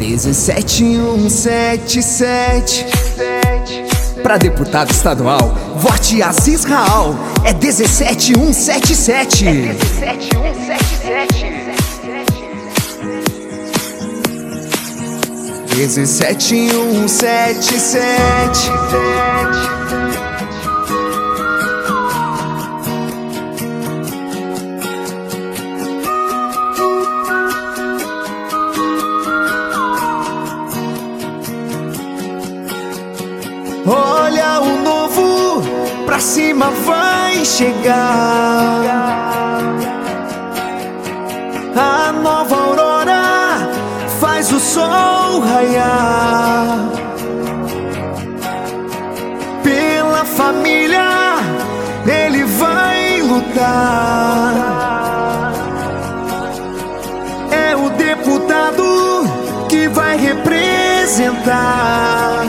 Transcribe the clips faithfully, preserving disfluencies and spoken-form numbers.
dezessete mil cento e setenta e sete. Pra deputado estadual, vote Aziz Raal. É dezessete mil cento e setenta e sete. dezessete mil cento e setenta e sete. Olha, o novo pra cima vai chegar. A nova aurora faz o sol raiar. Pela família ele vai lutar. É o deputado que vai representar.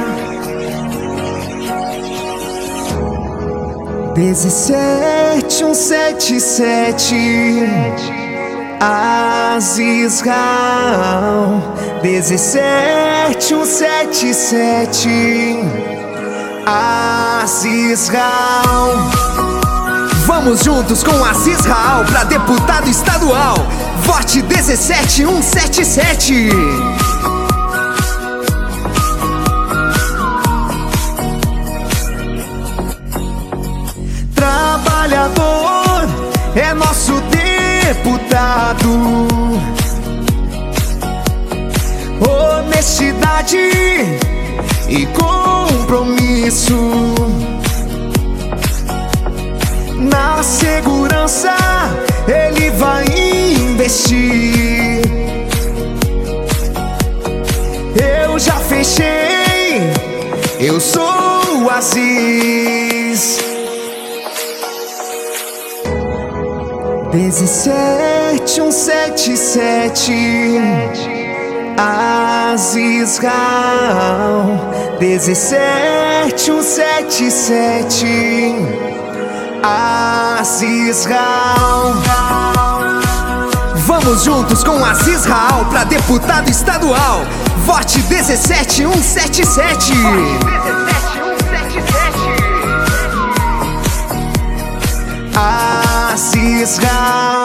dezessete mil cento e setenta e sete. Aziz Raal. dezessete mil cento e setenta e sete. Aziz Raal. Vamos juntos com Aziz Raal pra deputado estadual. Vote dezessete mil cento e setenta e sete. Trabalhador é nosso deputado. Honestidade e compromisso. Na segurança ele vai investir. Eu já fechei, eu sou o Aziz. dezessete mil cento e setenta e sete. Aziz Raal. dezessete mil cento e setenta e sete. Aziz Raal. Vamos juntos com Aziz Raal pra deputado estadual. Vote dezessete mil cento e setenta e sete. Aziz Raal.